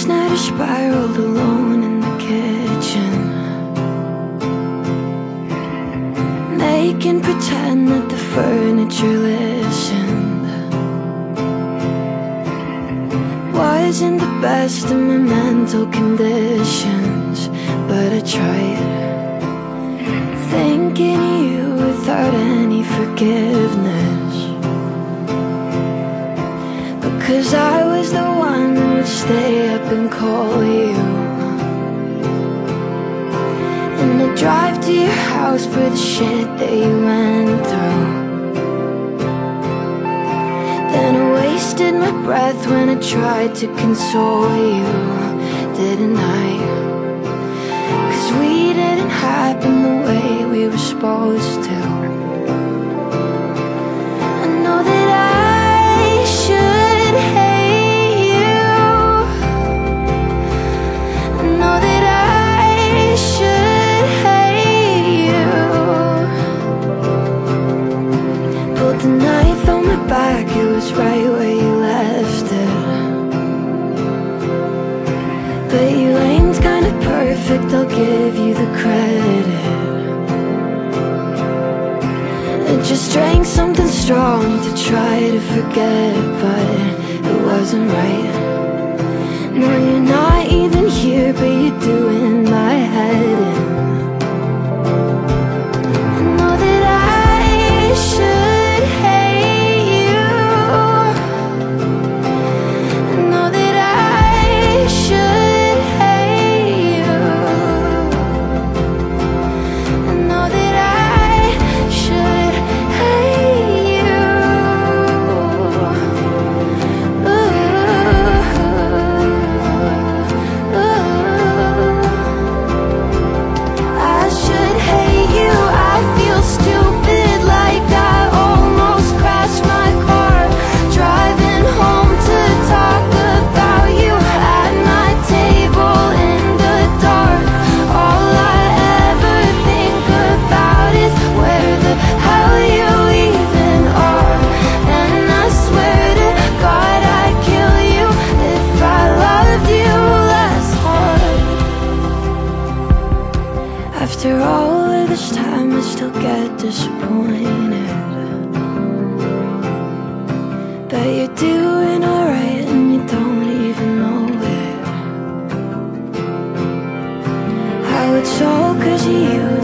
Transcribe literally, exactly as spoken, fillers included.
night I spiraled alone in the kitchen, making pretend that the furniture listened. Wasn't the best of my mental conditions, but I tried, thinking of you without any forgiveness. Because I was the one who would stay up and call you, and I'd drive to your house for the shit that you went through. Then I wasted my breath when I tried to console you, didn't I? Cause we didn't happen the way we were supposed to. I know that I should hate you, I know that I should hate you. Pulled the knife on my back, it was right where you left it. But you aimed kinda perfect, I'll give you the credit. I just drank something strong to try to forget, but it wasn't right. No, you're not even here, but you're doing my head in. I know that I should hate you, I know that I should hate you, I know that I should hate you. Ooh, ooh. I should hate you. I feel stupid, like I almost crashed my car, driving home to talk about you at my table in the dark. All I ever think about is where the hell you even are. And I swear to God I'd kill you if I loved you less hard. After all of this time I still get disappointed, but you're doing alright and you don't even know it. How it's all cause of you